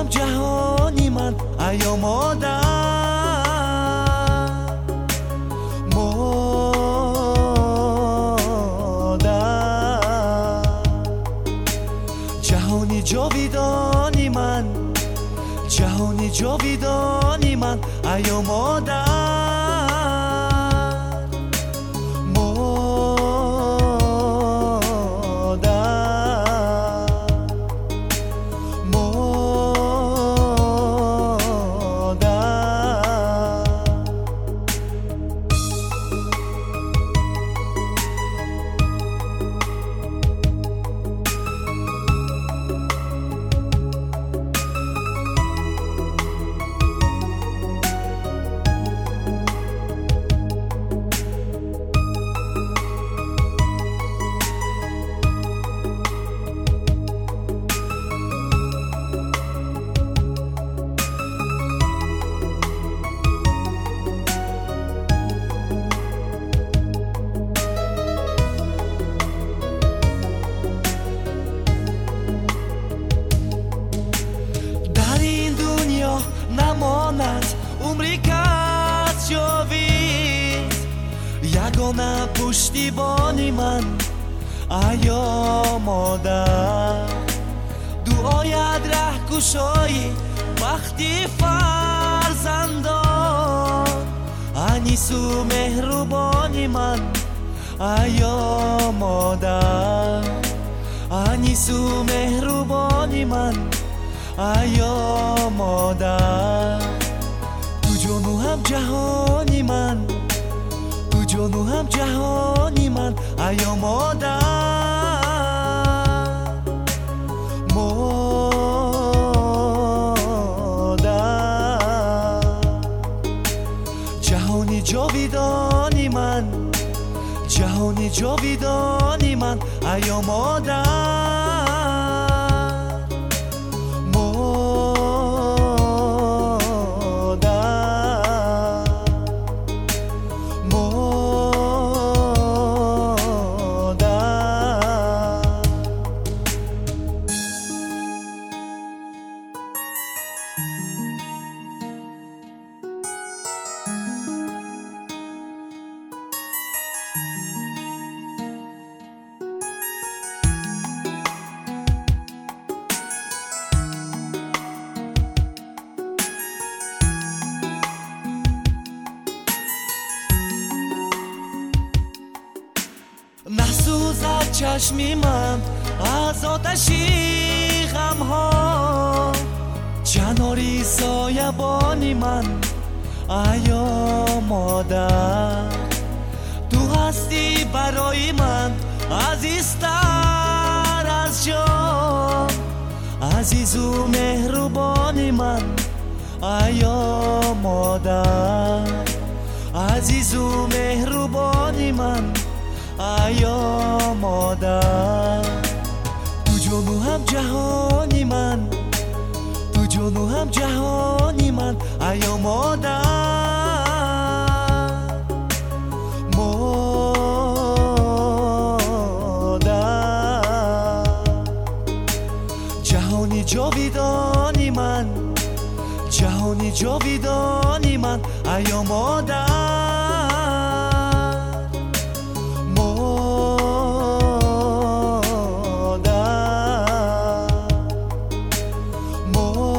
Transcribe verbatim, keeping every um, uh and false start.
هم جهانی من ایا مادر جهانی جاویدانی من جهانی جاویدانی من ایا مادر نماند عمری کس جاوید یگانه پشتیبانی من ایا مادر دعایت ره گشایی وقتی فرزندان انیس و مهربانی من ایا مادر انیس و مهربانی من ایا مادر تو جانو هم جهانی من تو جانو هم جهانی من ایا مادر مادر جهانی جاویدانی من جهانی جاویدانی من ایا مادر نسوزد چشمی من از آتشی غم ها کناری سایبانی من ایا مادر تو هستی برای من عزیزتر از جان عزیز و مهربانی من ایا مادر عزیز و مهربانی من ایا مادر تو جانو هم جهانی من تو جانو هم جهانی من ایا مادر مادر جهانی جاویدانی من جهانی جاویدانی من ایا مادر more